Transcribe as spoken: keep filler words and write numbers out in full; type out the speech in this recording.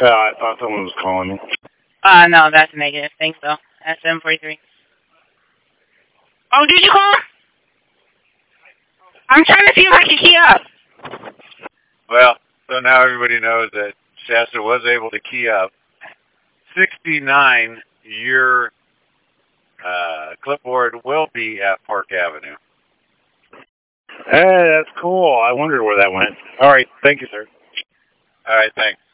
Uh, I thought someone was calling me. Uh, no, that's negative. Thanks, though. At seven forty-three. Oh, did you call? I'm trying to see if I can key up. Well, so now everybody knows that Shasta was able to key up. sixty-nine, your uh, clipboard will be at Park Avenue. Hey, that's cool. I wondered where that went. All right. Thank you, sir. All right, thanks.